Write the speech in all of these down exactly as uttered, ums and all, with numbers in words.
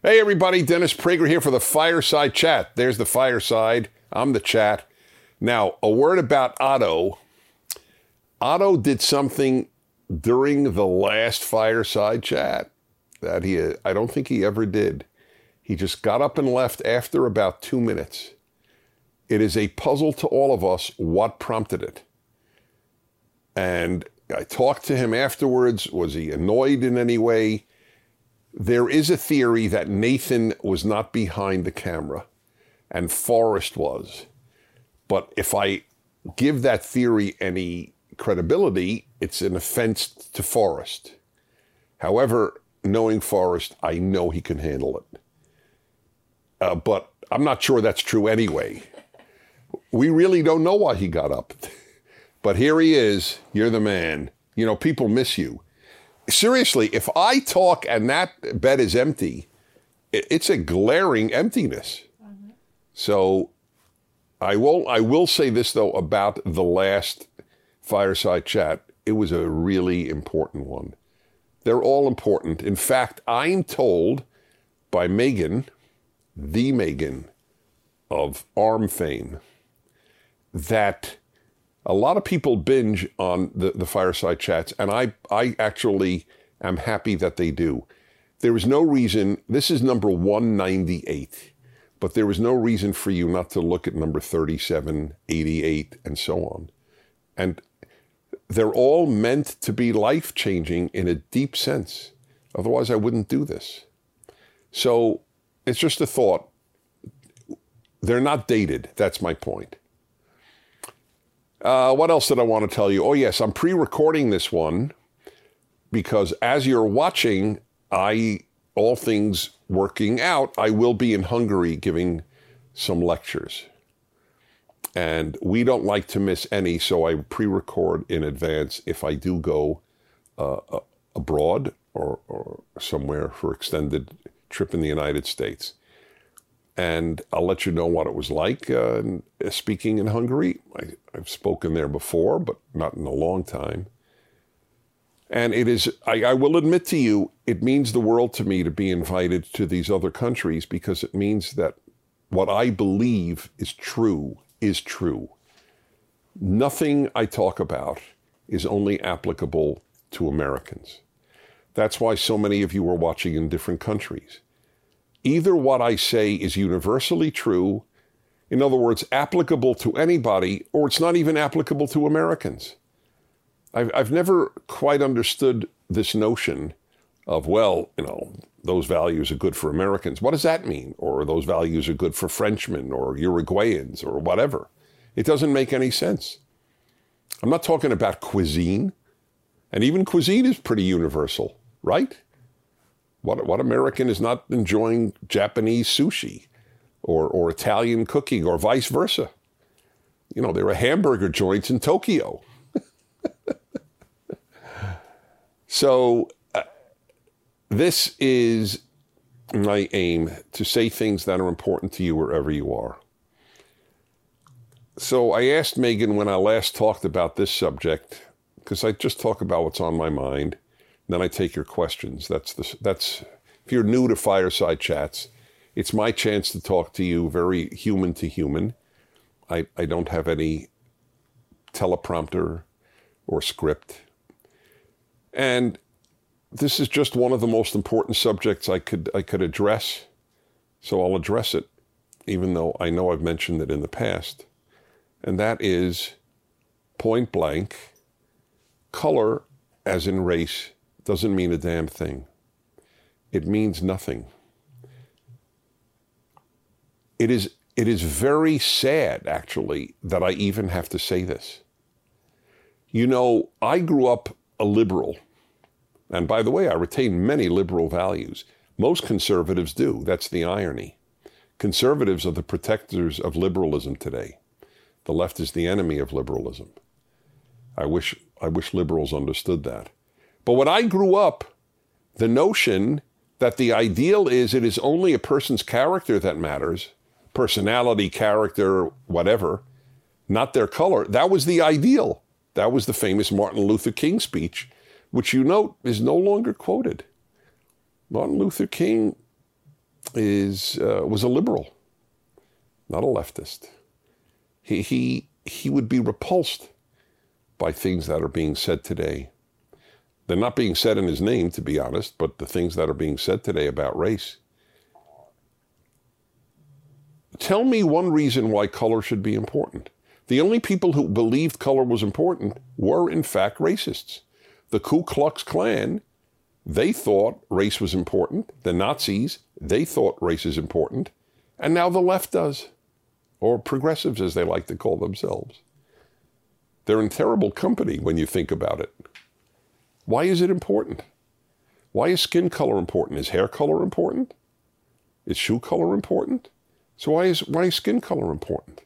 Hey everybody, Dennis Prager here for the Fireside Chat. There's the fireside. I'm the chat. Now, a word about Otto. Otto did something during the last Fireside Chat that he, I don't think he ever did. He just got up and left after about two minutes. It is a puzzle to all of us what prompted it. And I talked to him afterwards. Was he annoyed in any way? There is a theory that Nathan was not behind the camera and Forrest was. But if I give that theory any credibility, it's an offense to Forrest. However, knowing Forrest, I know he can handle it. Uh, but I'm not sure that's true anyway. We really don't know why he got up. But here he is. You're the man. You know, people miss you. Seriously, if I talk and that bed is empty, it's a glaring emptiness. Mm-hmm. So I will I will say this, though, about the last Fireside Chat. It was a really important one. They're all important. In fact, I'm told by Megan, the Megan of ARM fame, that a lot of people binge on the, the Fireside Chats, and I, I actually am happy that they do. There is no reason, this is number one ninety-eight, but there is no reason for you not to look at number thirty-seven, eighty-eight, and so on. And they're all meant to be life-changing in a deep sense. Otherwise, I wouldn't do this. So it's just a thought. They're not dated. That's my point. Uh, what else did I want to tell you? Oh, yes, I'm pre-recording this one because as you're watching, I, all things working out, I will be in Hungary giving some lectures. And we don't like to miss any, so I pre-record in advance if I do go uh, abroad or, or somewhere for extended trip in the United States. And I'll let you know what it was like uh, speaking in Hungary. I, I've spoken there before, but not in a long time. And it is, I, I will admit to you, it means the world to me to be invited to these other countries because it means that what I believe is true is true. Nothing I talk about is only applicable to Americans. That's why so many of you are watching in different countries. Either what I say is universally true, in other words, applicable to anybody, or it's not even applicable to Americans. I've, I've never quite understood this notion of, well, you know, those values are good for Americans. What does that mean? Or those values are good for Frenchmen or Uruguayans or whatever. It doesn't make any sense. I'm not talking about cuisine. And even cuisine is pretty universal, right? What, what American is not enjoying Japanese sushi or, or Italian cooking or vice versa? You know, there are hamburger joints in Tokyo. So uh, this is my aim, to say things that are important to you wherever you are. So I asked Megan when I last talked about this subject, because I just talk about what's on my mind. Then I take your questions. That's the, that's, if you're new to Fireside Chats, it's my chance to talk to you very human to human. I, I don't have any teleprompter or script. And this is just one of the most important subjects I could I could address. So I'll address it, even though I know I've mentioned it in the past. And that is, point blank, color, as in race, doesn't mean a damn thing. It means nothing. It is, it is very sad, actually, that I even have to say this. You know, I grew up a liberal. And by the way, I retain many liberal values. Most conservatives do. That's the irony. Conservatives are the protectors of liberalism today. The left is the enemy of liberalism. I wish, I wish liberals understood that. But when I grew up, the notion that the ideal is it is only a person's character that matters, personality, character, whatever, not their color, that was the ideal. That was the famous Martin Luther King speech, which you note is no longer quoted. Martin Luther King is uh, was a liberal, not a leftist. He, he, he would be repulsed by things that are being said today. They're not being said in his name, to be honest, but the things that are being said today about race. Tell me one reason why color should be important. The only people who believed color was important were, in fact, racists. The Ku Klux Klan, they thought race was important. The Nazis, they thought race is important. And now the left does, or progressives, as they like to call themselves. They're in terrible company when you think about it. Why is it important? Why is skin color important? Is hair color important? Is shoe color important? So why is why is skin color important?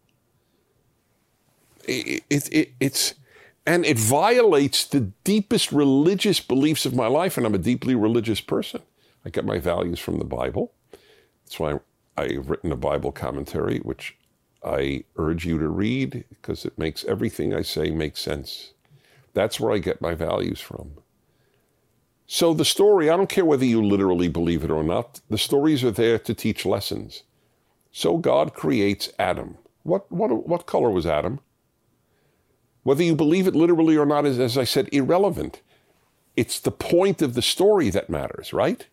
It, it, it, it's, and it violates the deepest religious beliefs of my life, and I'm a deeply religious person. I get my values from the Bible. That's why I've written a Bible commentary, which I urge you to read, because it makes everything I say make sense. That's where I get my values from. So the story, I don't care whether you literally believe it or not, the stories are there to teach lessons. So God creates Adam. What, what, what color was Adam? Whether you believe it literally or not is, as I said, irrelevant. It's the point of the story that matters, right?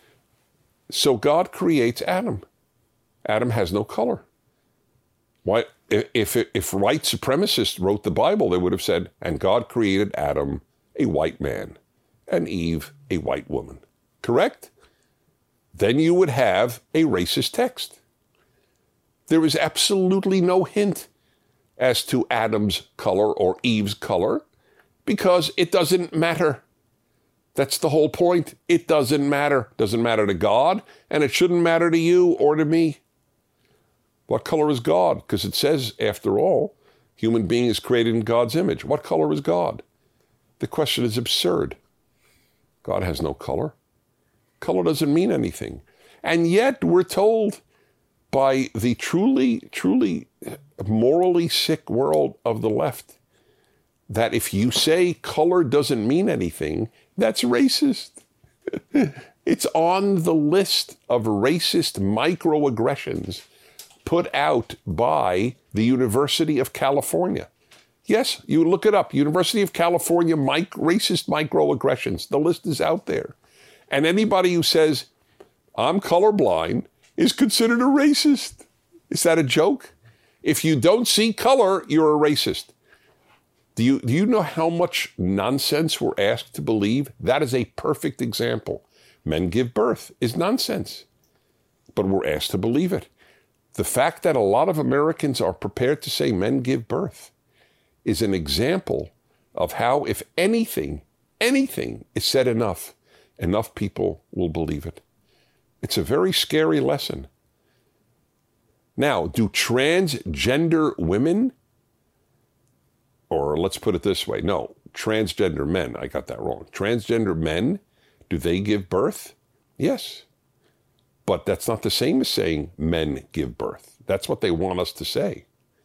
So God creates Adam. Adam has no color. Why? If, if white supremacists wrote the Bible, they would have said, and God created Adam a white man and Eve a white woman. Correct? Then you would have a racist text. There is absolutely no hint as to Adam's color or Eve's color, because it doesn't matter. That's the whole point. It doesn't matter. It doesn't matter to God, and it shouldn't matter to you or to me. What color is God? Because it says, after all, human being is created in God's image. What color is God? The question is absurd. God has no color. Color doesn't mean anything. And yet we're told by the truly, truly morally sick world of the left that if you say color doesn't mean anything, that's racist. It's on the list of racist microaggressions put out by the University of California. Yes, you look it up. University of California mic- racist microaggressions. The list is out there. And anybody who says, I'm colorblind, is considered a racist. Is that a joke? If you don't see color, you're a racist. Do you, do you know how much nonsense we're asked to believe? That is a perfect example. Men give birth is nonsense, but we're asked to believe it. The fact that a lot of Americans are prepared to say men give birth is an example of how, if anything, anything is said enough, enough people will believe it. It's a very scary lesson. Now, do transgender women, or let's put it this way, no, transgender men, I got that wrong. Transgender men, do they give birth? Yes. But that's not the same as saying men give birth. That's what they want us to say.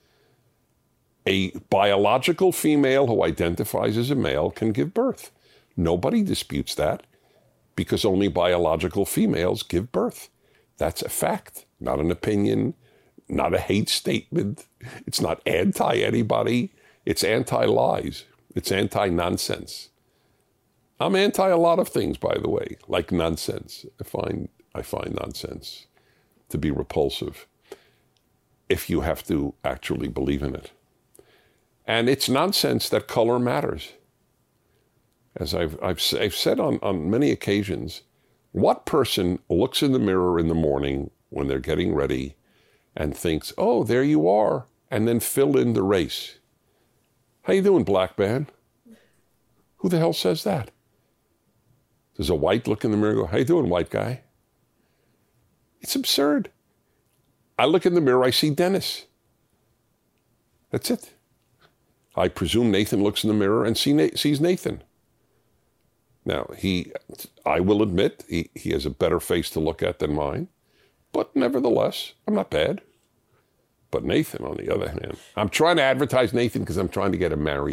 A biological female who identifies as a male can give birth. Nobody disputes that, because only biological females give birth. That's a fact, not an opinion, not a hate statement. It's not anti-anybody. It's anti-lies. It's anti-nonsense. I'm anti a lot of things, by the way, like nonsense. I find I find nonsense to be repulsive if you have to actually believe in it. And it's nonsense that color matters. As I've, I've, I've said on, on many occasions, what person looks in the mirror in the morning when they're getting ready and thinks, oh, there you are, and then fill in the race? How you doing, black man? Who the hell says that? Does a white look in the mirror and go, how you doing, white guy? It's absurd. I look in the mirror, I see Dennis. That's it. I presume Nathan looks in the mirror and see, sees Nathan. Now, he, I will admit, he, he has a better face to look at than mine. But nevertheless, I'm not bad. But Nathan, on the other hand, I'm trying to advertise Nathan because I'm trying to get him married.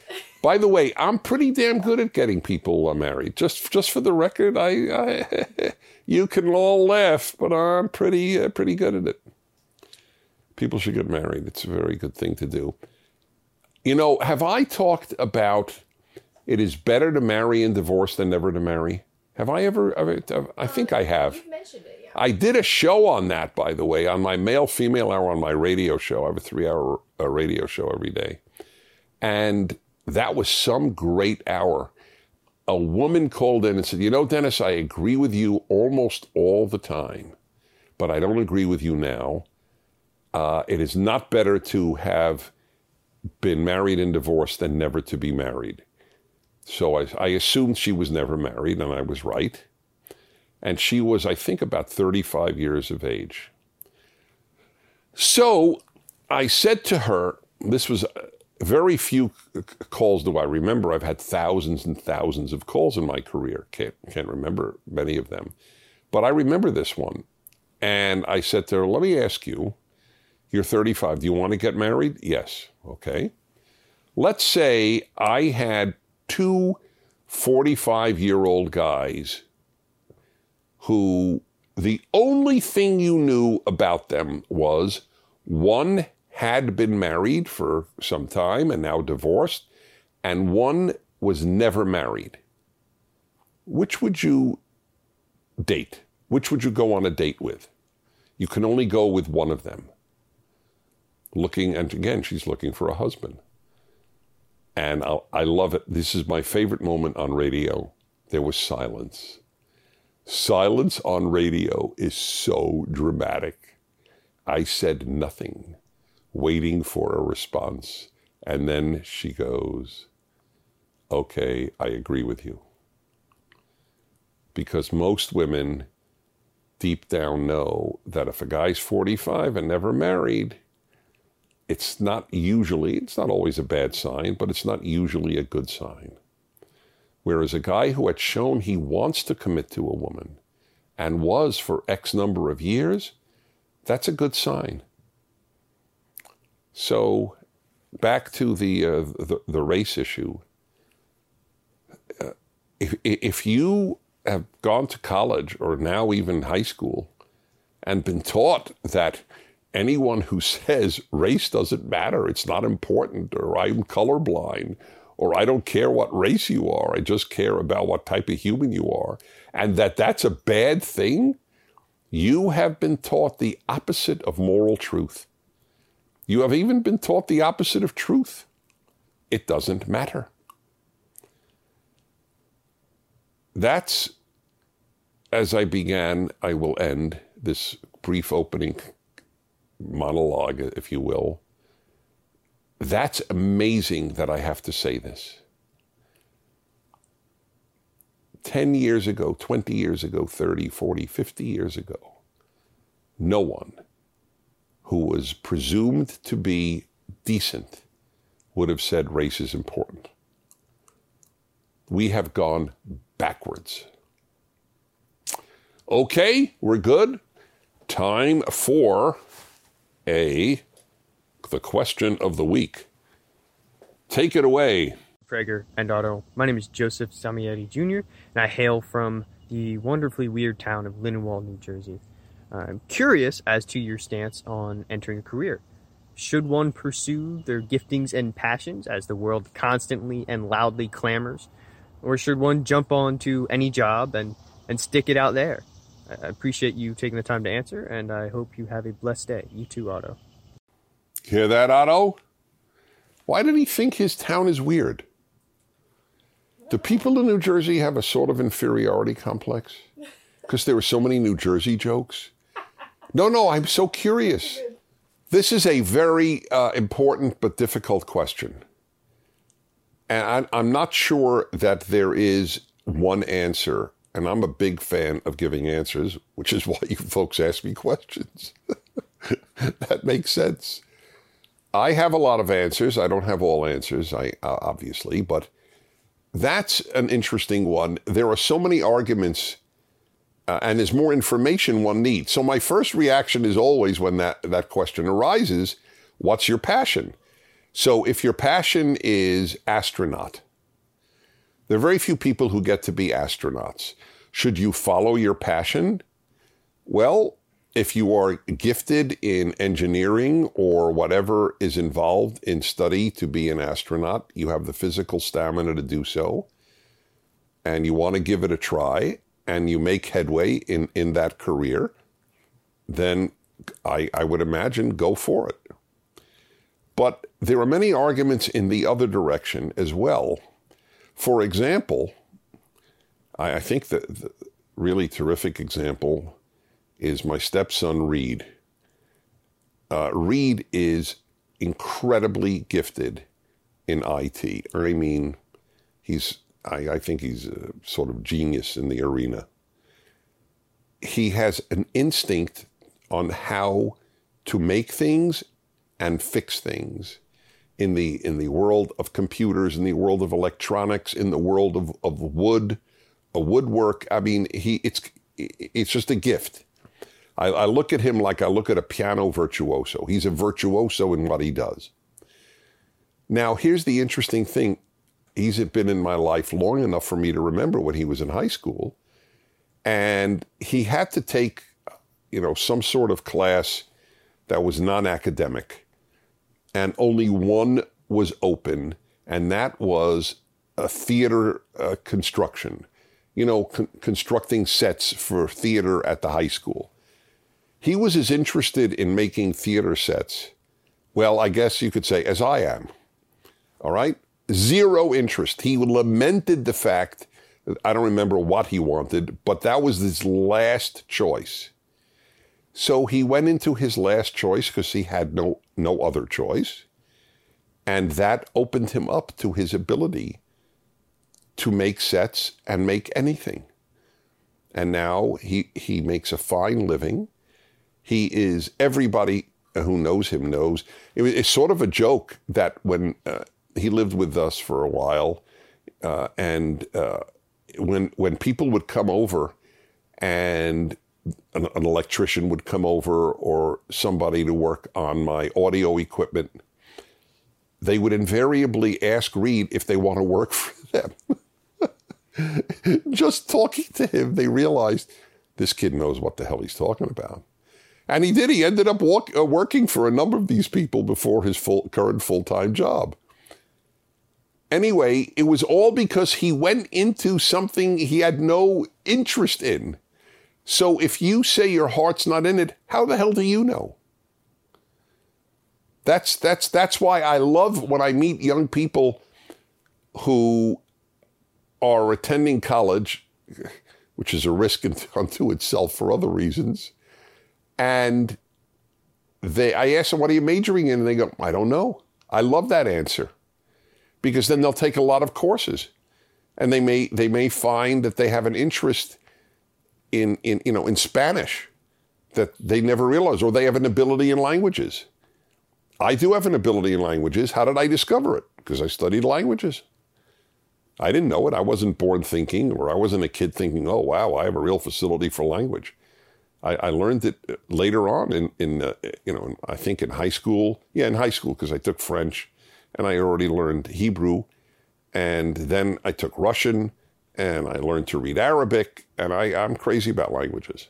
By the way, I'm pretty damn good at getting people uh, married. Just just for the record, I, I you can all laugh, but I'm pretty uh, pretty good at it. People should get married. It's a very good thing to do. You know, have I talked about it is better to marry and divorce than never to marry? Have I ever? ever I think I have. You've mentioned it, yeah. I did a show on that, by the way, on my male-female hour on my radio show. I have a three-hour uh, radio show every day. And that was some great hour. A woman called in and said, you know, Dennis, I agree with you almost all the time, but I don't agree with you now. Uh, it is not better to have been married and divorced than never to be married. So I, I assumed she was never married, and I was right. And she was, I think, about thirty-five years of age. So I said to her, this was very few calls do I remember. I've had thousands and thousands of calls in my career. Can't, can't remember many of them. But I remember this one. And I said to her, let me ask you, you're thirty-five. Do you want to get married? Yes. Okay. Let's say I had two forty-five-year-old guys who the only thing you knew about them was one had been married for some time and now divorced, and one was never married. Which would you date? Which would you go on a date with? You can only go with one of them. Looking, and again, she's looking for a husband. And I'll, I love it. This is my favorite moment on radio. There was silence. Silence on radio is so dramatic. I said nothing, waiting for a response. And then she goes, okay, I agree with you. Because most women deep down know that if a guy's forty-five and never married, it's not usually, it's not always a bad sign, but it's not usually a good sign. Whereas a guy who had shown he wants to commit to a woman and was for X number of years, that's a good sign. So back to the uh, the, the race issue. Uh, if, if you have gone to college or now even high school and been taught that anyone who says race doesn't matter, it's not important, or I'm colorblind, or I don't care what race you are, I just care about what type of human you are, and that that's a bad thing, you have been taught the opposite of moral truth. You have even been taught the opposite of truth. It doesn't matter. That's, as I began, I will end this brief opening monologue, if you will. That's amazing that I have to say this. ten years ago, twenty years ago, thirty, forty, fifty years ago, no one who was presumed to be decent would have said race is important. We have gone backwards. Okay, we're good. Time for a the question of the week. Take it away. Prager and Otto. My name is Joseph Samietti Junior, and I hail from the wonderfully weird town of Lindenwold, New Jersey. I'm curious as to your stance on entering a career. Should one pursue their giftings and passions as the world constantly and loudly clamors? Or should one jump onto any job and, and stick it out there? I appreciate you taking the time to answer, and I hope you have a blessed day. You too, Otto. Hear that, Otto? Why did he think his town is weird? Do people in New Jersey have a sort of inferiority complex? Because there were so many New Jersey jokes? No, no, I'm so curious. This is a very uh, important but difficult question. And I'm not sure that there is one answer. And I'm a big fan of giving answers, which is why you folks ask me questions. That makes sense. I have a lot of answers. I don't have all answers, I uh, obviously, but that's an interesting one. There are so many arguments, uh, and there's more information one needs. So my first reaction is always when that, that question arises, what's your passion? So if your passion is astronaut, there are very few people who get to be astronauts. Should you follow your passion? Well, if you are gifted in engineering or whatever is involved in study to be an astronaut, you have the physical stamina to do so, and you want to give it a try, and you make headway in, in that career, then I, I would imagine go for it. But there are many arguments in the other direction as well. For example, I, I think that the really terrific example is my stepson, Reed. Uh, Reed is incredibly gifted in I T. Or I mean, he's, I, I think he's a sort of genius in the arena. He has an instinct on how to make things and fix things in the in the world of computers, in the world of electronics, in the world of, of wood, a woodwork. I mean, he it's it's just a gift. I, I look at him like I look at a piano virtuoso. He's a virtuoso in what he does. Now, here's the interesting thing. He's been in my life long enough for me to remember when he was in high school, and he had to take, you know, some sort of class that was non-academic, and only one was open, and that was a theater uh, construction, you know, con- constructing sets for theater at the high school. He was as interested in making theater sets, well, I guess you could say, as I am. All right? Zero interest. He lamented the fact that I don't remember what he wanted, but that was his last choice. So he went into his last choice because he had no, no other choice. And that opened him up to his ability to make sets and make anything. And now he, he makes a fine living. He is, everybody who knows him knows. It was, it's sort of a joke that when uh, he lived with us for a while, uh, and uh, when when people would come over and an, an electrician would come over or somebody to work on my audio equipment, they would invariably ask Reed if they want to work for them. Just talking to him, they realized this kid knows what the hell he's talking about. And he did. He ended up walk, uh, working for a number of these people before his full, current full-time job. Anyway, it was all because he went into something he had no interest in. So if you say your heart's not in it, how the hell do you know? That's that's that's why I love when I meet young people who are attending college, which is a risk unto itself for other reasons. And they, I ask them, what are you majoring in? And they go, I don't know. I love that answer, because then they'll take a lot of courses, and they may they may find that they have an interest in in you know in Spanish that they never realized, or they have an ability in languages. I do have an ability in languages. How did I discover it? Because I studied languages. I didn't know it. I wasn't born thinking, or I wasn't a kid thinking, oh wow, I have a real facility for language. I, I learned it later on in, in uh, you know, I think in high school. Yeah, in high school, because I took French, and I already learned Hebrew. And then I took Russian, and I learned to read Arabic, and I, I'm crazy about languages.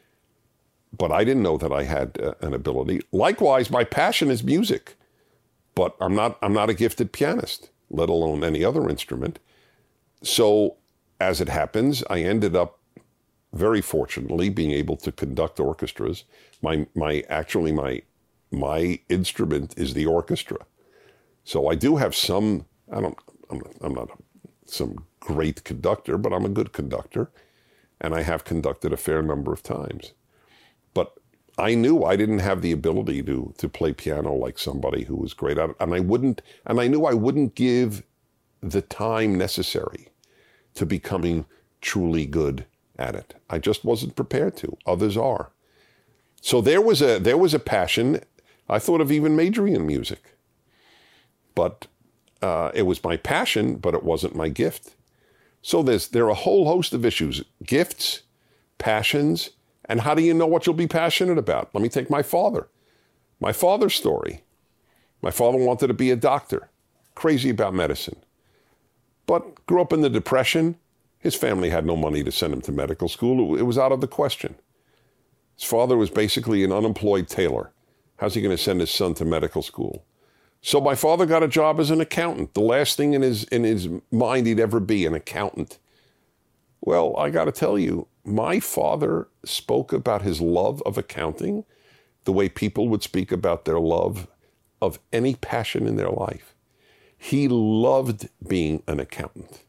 But I didn't know that I had uh, an ability. Likewise, my passion is music, but I'm not, I'm not a gifted pianist, let alone any other instrument. So as it happens, I ended up very fortunately being able to conduct orchestras. My, my, actually my, my instrument is the orchestra. So I do have some, I don't, I'm, I'm not some great conductor, but I'm a good conductor. And I have conducted a fair number of times. But I knew I didn't have the ability to, to play piano like somebody who was great at it. And I wouldn't, and I knew I wouldn't give the time necessary to becoming truly good at it. I just wasn't prepared to. Others are. So there was a there was a passion. I thought of even majoring in music. But uh, it was my passion, but it wasn't my gift. So there's there are a whole host of issues. Gifts, passions, and how do you know what you'll be passionate about? Let me take my father. My father's story. My father wanted to be a doctor, crazy about medicine. But grew up in the Depression. His family had no money to send him to medical school. It was out of the question. His father was basically an unemployed tailor. How's he going to send his son to medical school? So my father got a job as an accountant. The last thing in his in his mind he'd ever be, an accountant. Well, I got to tell you, my father spoke about his love of accounting the way people would speak about their love of any passion in their life. He loved being an accountant.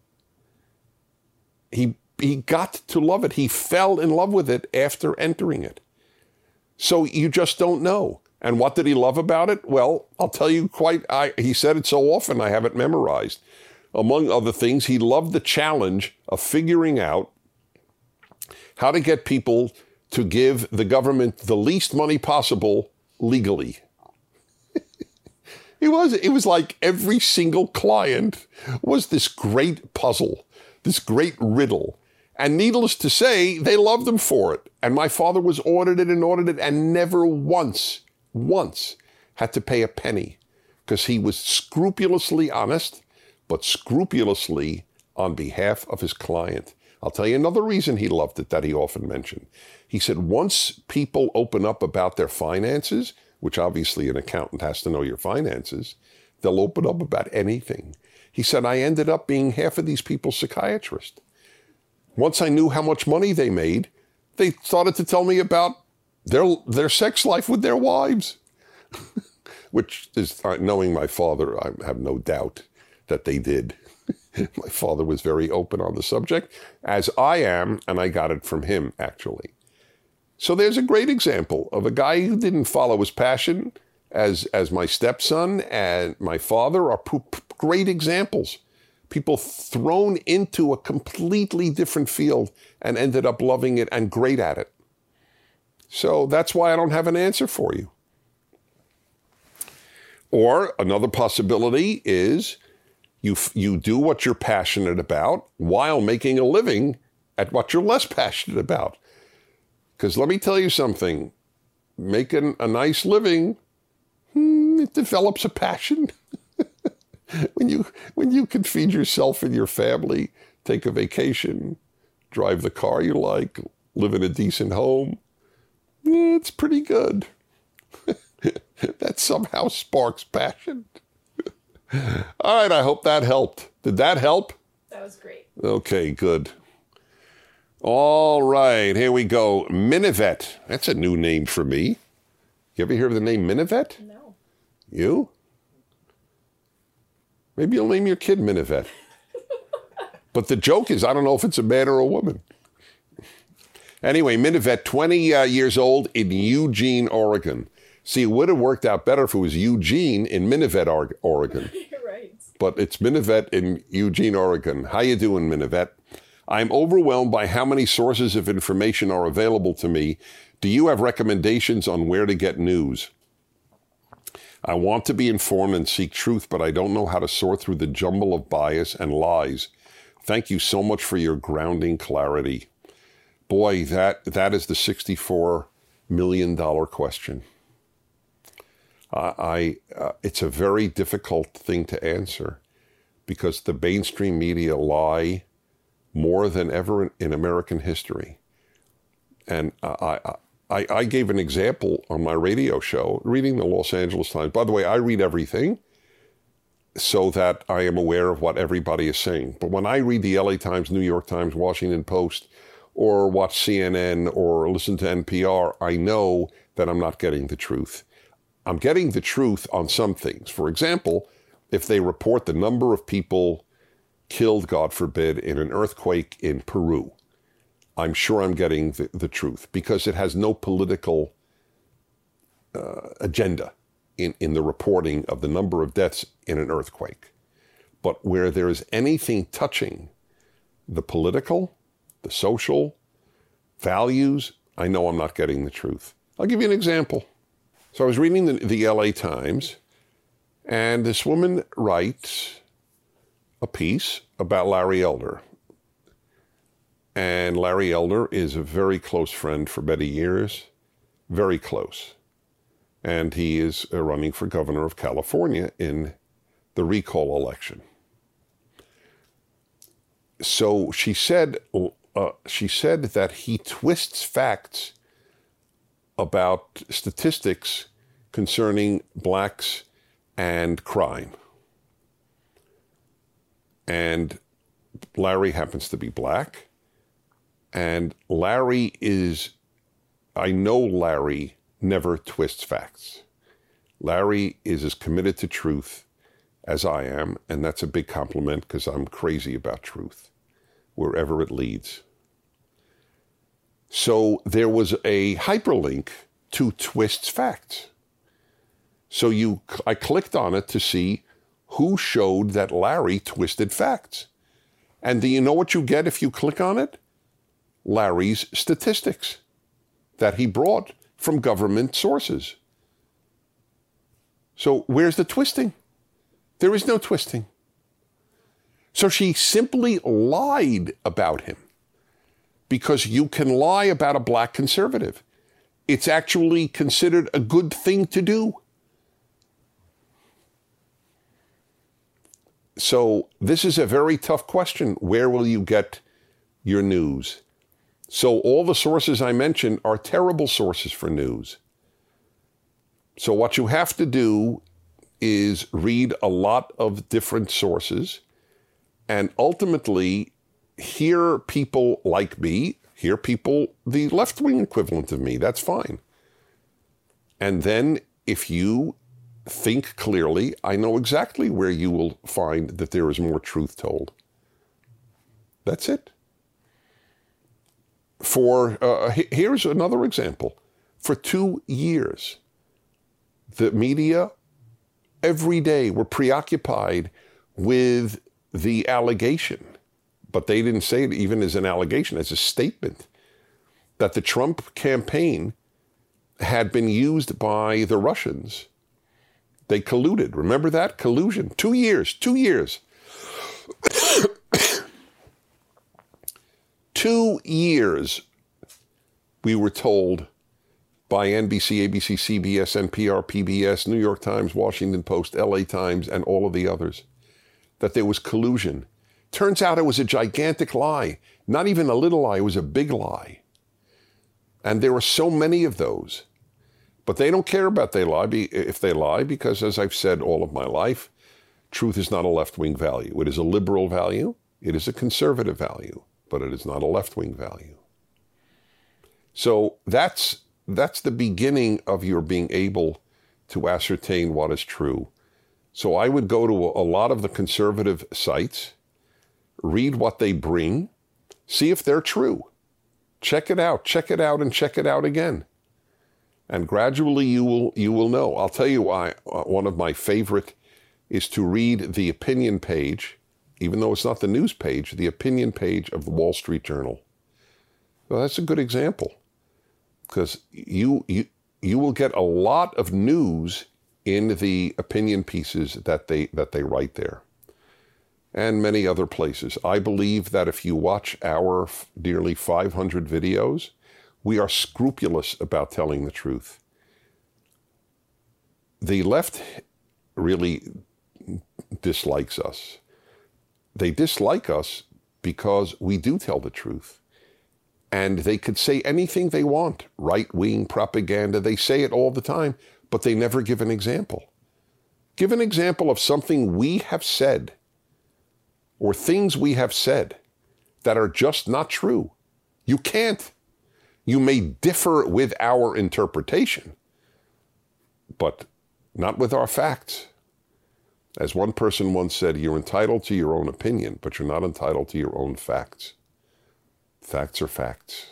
He he got to love it. He fell in love with it after entering it. So you just don't know. And what did he love about it? Well, I'll tell you quite, I, he said it so often I have it memorized. Among other things, he loved the challenge of figuring out how to get people to give the government the least money possible legally. It was, it was like every single client was this great puzzle, this great riddle. And needless to say, they loved him for it. And my father was audited and audited and never once, once had to pay a penny because he was scrupulously honest, but scrupulously on behalf of his client. I'll tell you another reason he loved it that he often mentioned. He said, once people open up about their finances, which obviously an accountant has to know your finances, they'll open up about anything. He said, I ended up being half of these people's psychiatrist. Once I knew how much money they made, they started to tell me about their their sex life with their wives, which is, knowing my father, I have no doubt that they did. My father was very open on the subject, as I am, and I got it from him, actually. So there's a great example of a guy who didn't follow his passion, as as my stepson and my father are p- p- great examples. People thrown into a completely different field and ended up loving it and great at it. So that's why I don't have an answer for you. Or another possibility is you you do what you're passionate about while making a living at what you're less passionate about. Because let me tell you something, making a nice living, hmm, it develops a passion. when you when you can feed yourself and your family, take a vacation, drive the car you like, live in a decent home, it's pretty good. That somehow sparks passion. All right, I hope that helped. Did that help? That was great. Okay, good. All right, here we go. Minivet. That's a new name for me. You ever hear of the name Minivet? No. You? Maybe you'll name your kid Minivet. But the joke is, I don't know if it's a man or a woman. Anyway, Minivet, twenty uh, years old in Eugene, Oregon. See, it would have worked out better if it was Eugene in Minivet, Oregon. You're right. But it's Minivet in Eugene, Oregon. How you doing, Minivet? I'm overwhelmed by how many sources of information are available to me. Do you have recommendations on where to get news? I want to be informed and seek truth, but I don't know how to sort through the jumble of bias and lies. Thank you so much for your grounding clarity. Boy, that that is the sixty-four million dollars question. Uh, I uh, it's a very difficult thing to answer because the mainstream media lie more than ever in, in American history. And I, I, I gave an example on my radio show, reading the Los Angeles Times. By the way, I read everything so that I am aware of what everybody is saying. But when I read the L A Times, New York Times, Washington Post, or watch C N N or listen to N P R, I know that I'm not getting the truth. I'm getting the truth on some things. For example, if they report the number of people killed, God forbid, in an earthquake in Peru, I'm sure I'm getting the, the truth because it has no political uh, agenda in, in the reporting of the number of deaths in an earthquake. But where there is anything touching the political, the social values, I know I'm not getting the truth. I'll give you an example. So I was reading the, the L A Times, and this woman writes a piece about Larry Elder. And Larry Elder is a very close friend for many years, very close. and he is uh, running for governor of California in the recall election. So she said, uh, she said that he twists facts about statistics concerning blacks and crime. And Larry happens to be black. And Larry is, I know Larry never twists facts. Larry is as committed to truth as I am, and that's a big compliment because I'm crazy about truth, wherever it leads. So there was a hyperlink to Twist's Facts. So you, I clicked on it to see who showed that Larry twisted facts. And do you know what you get if you click on it? Larry's statistics that he brought from government sources. So where's the twisting? There is no twisting. So she simply lied about him, because you can lie about a black conservative. It's actually considered a good thing to do. So this is a very tough question. Where will you get your news? So all the sources I mentioned are terrible sources for news. So what you have to do is read a lot of different sources and ultimately hear people like me, hear people, the left-wing equivalent of me. That's fine. And then if you think clearly, I know exactly where you will find that there is more truth told. That's it. For, uh, here's another example. For two years, the media every day were preoccupied with the allegation, but they didn't say it even as an allegation, as a statement, that the Trump campaign had been used by the Russians. They colluded. Remember that? Collusion. Two years. Two years. Two years, we were told by N B C, A B C, C B S, N P R, P B S, New York Times, Washington Post, L A Times, and all of the others, that there was collusion. Turns out it was a gigantic lie. Not even a little lie, it was a big lie. And there are so many of those. But they don't care about they lie if they lie, because as I've said all of my life, truth is not a left-wing value. It is a liberal value. It is a conservative value, but it is not a left-wing value. So that's that's the beginning of your being able to ascertain what is true. So I would go to a lot of the conservative sites, read what they bring, see if they're true. Check it out, check it out, and check it out again. And gradually you will you will know. I'll tell you why. Uh, one of my favorite is to read the opinion page, even though it's not the news page, the opinion page of the Wall Street Journal. Well, that's a good example, because you you you will get a lot of news in the opinion pieces that they that they write there, and many other places. I believe that if you watch our nearly five hundred videos, we are scrupulous about telling the truth. The left really dislikes us. They dislike us because we do tell the truth. And they could say anything they want, right-wing propaganda. They say it all the time, but they never give an example. Give an example of something we have said or things we have said that are just not true. You can't. You may differ with our interpretation, but not with our facts. As one person once said, you're entitled to your own opinion, but you're not entitled to your own facts. Facts are facts.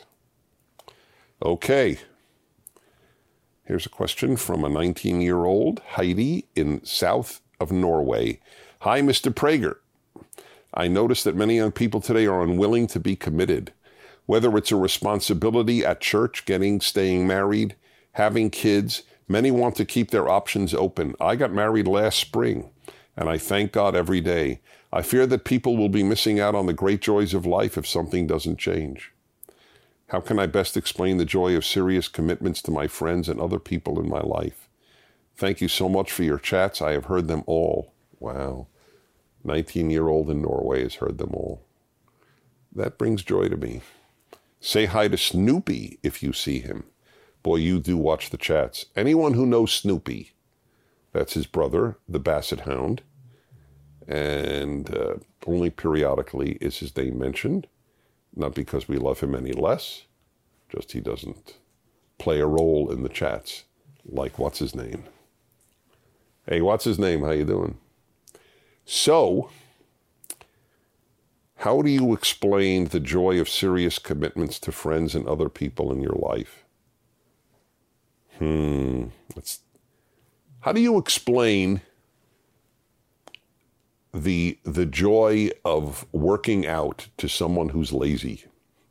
Okay. Here's a question from a nineteen-year-old, Heidi, in south of Norway. Hi, Mister Prager. I notice that many young people today are unwilling to be committed. Whether it's a responsibility at church, getting, staying married, having kids, many want to keep their options open. I got married last spring, and I thank God every day. I fear that people will be missing out on the great joys of life if something doesn't change. How can I best explain the joy of serious commitments to my friends and other people in my life? Thank you so much for your chats. I have heard them all. Wow. nineteen-year-old in Norway has heard them all. That brings joy to me. Say hi to Snoopy if you see him. Boy, you do watch the chats. Anyone who knows Snoopy, that's his brother, the Basset Hound, and uh, only periodically is his name mentioned. Not because we love him any less, just he doesn't play a role in the chats like what's his name. Hey, what's his name? How you doing? So, how do you explain the joy of serious commitments to friends and other people in your life? Hmm. That's, how do you explain the the joy of working out to someone who's lazy?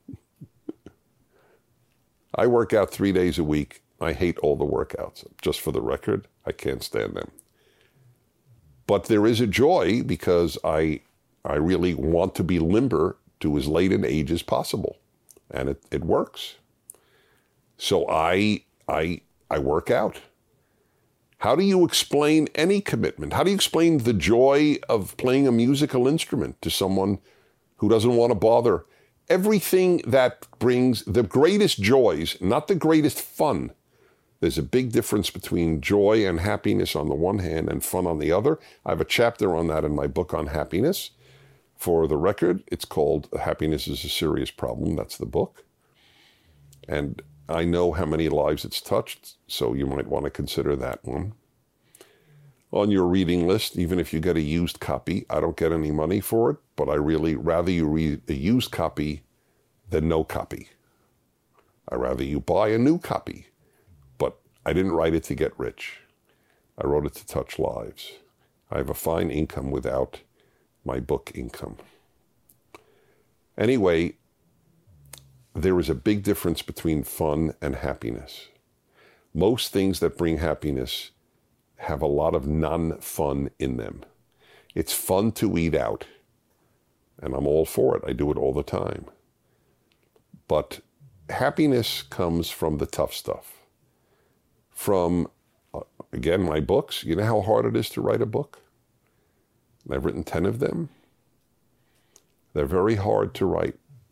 I work out three days a week. I hate all the workouts. Just for the record, I can't stand them. But there is a joy because I I really want to be limber to as late an age as possible. And it, it works. So I I I work out. How do you explain any commitment? How do you explain the joy of playing a musical instrument to someone who doesn't want to bother? Everything that brings the greatest joys, not the greatest fun. There's a big difference between joy and happiness on the one hand and fun on the other. I have a chapter on that in my book on happiness. For the record, it's called Happiness is a Serious Problem. That's the book. And I know how many lives it's touched, so you might want to consider that one. On your reading list, even if you get a used copy, I don't get any money for it, but I really rather you read a used copy than no copy. I rather you buy a new copy, but I didn't write it to get rich. I wrote it to touch lives. I have a fine income without my book income. Anyway, there is a big difference between fun and happiness. Most things that bring happiness have a lot of non-fun in them. It's fun to eat out, and I'm all for it. I do it all the time. But happiness comes from the tough stuff. From, uh, again, my books. You know how hard it is to write a book? I've written ten of them. They're very hard to write.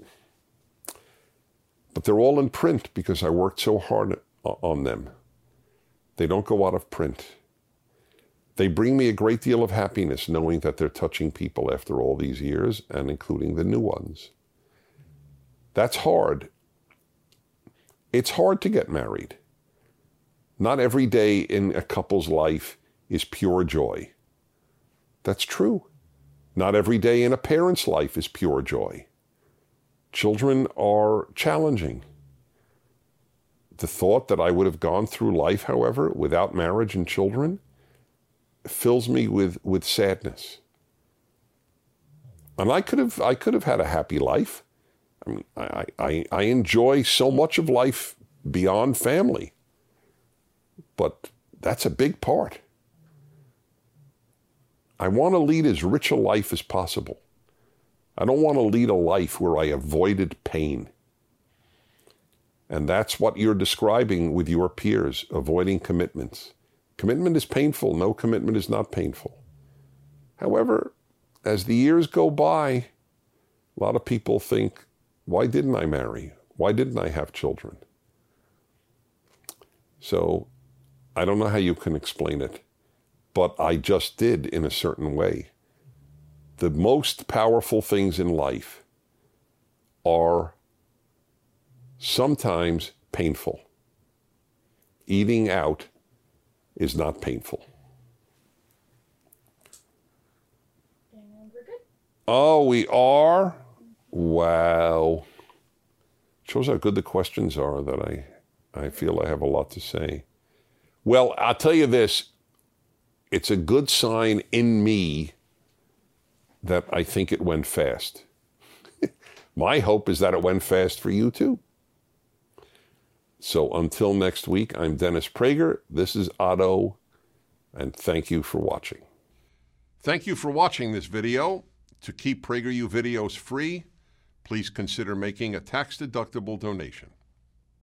But they're all in print because I worked so hard on them. They don't go out of print. They bring me a great deal of happiness knowing that they're touching people after all these years, and including the new ones. That's hard. It's hard to get married. Not every day in a couple's life is pure joy. That's true. Not every day in a parent's life is pure joy. Children are challenging. The thought that I would have gone through life, however, without marriage and children, fills me with, with sadness. And I could have I could have had a happy life. I mean, I, I, I enjoy so much of life beyond family. But that's a big part. I want to lead as rich a life as possible. I don't want to lead a life where I avoided pain. And that's what you're describing with your peers, avoiding commitments. Commitment is painful. No commitment is not painful. However, as the years go by, a lot of people think, why didn't I marry? Why didn't I have children? So I don't know how you can explain it, but I just did in a certain way. The most powerful things in life are sometimes painful. Eating out is not painful. And we're good. Oh, we are? Wow. Shows how good the questions are that I, I feel I have a lot to say. Well, I'll tell you this. It's a good sign in me that I think it went fast. My hope is that it went fast for you too. So until next week, I'm Dennis Prager. This is Otto, and thank you for watching. Thank you for watching this video. To keep PragerU videos free, please consider making a tax-deductible donation.